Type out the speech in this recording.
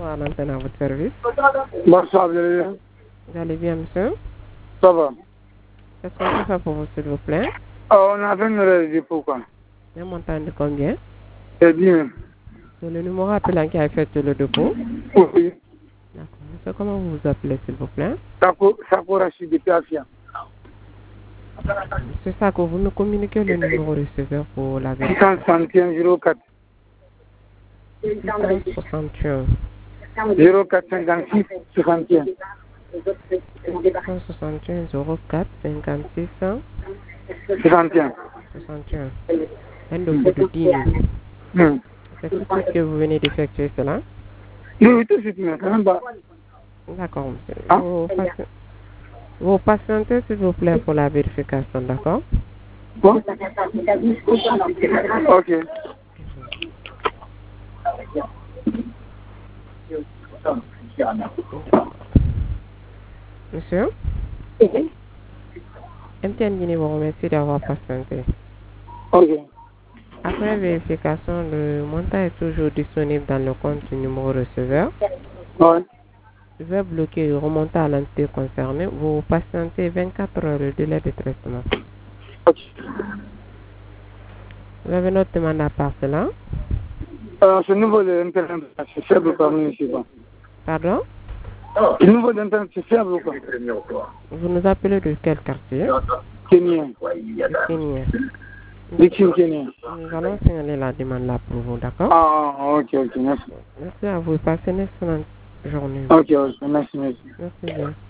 Bonsoir, l'antenne à votre service. Bonsoir, vous allez bien? Vous allez bien, monsieur? Ça va. Qu'est-ce qu'on peut faire pour vous, s'il vous plaît? On a fait une réalité pourquoi? Un montant de combien? C'est bien. C'est le numéro appelant qui a effectué le dépôt? Oui. D'accord. Monsieur, comment vous vous appelez, s'il vous plaît? Sako Rachid depuis Afia. Monsieur Sako, vous me communiquez le numéro receveur pour la vérité. 661 04. 661. 04 56 61. 161 04 56 61. 61. Un dépôt de 10 000. C'est tout de suite que vous venez d'effectuer cela? Oui, tout de suite, mais quand même pas. D'accord, monsieur. Ah? Vous patientez, s'il vous plaît, pour la vérification, d'accord? Bon? Ok. Monsieur? MTN Guinée vous remercie d'avoir patienté. Ok. Après vérification, le montant est toujours disponible dans le compte du numéro receveur. Ouais. Je vais bloquer et remonter à l'entité concernée. Vous patientez 24 heures le délai de traitement. Ok. Vous avez notre demande à part cela? Ce niveau de Internet, c'est faible parmi nous ici. Pardon? Le niveau d'Internet, c'est faible ou quoi? Vous nous appelez de quel quartier? Kenyan. Kenyan. Victime Kenyan. Nous allons signaler la demande là pour vous, d'accord? Ah, ok, merci. Merci à vous. Passez une excellente journée. Ok, merci. Merci bien.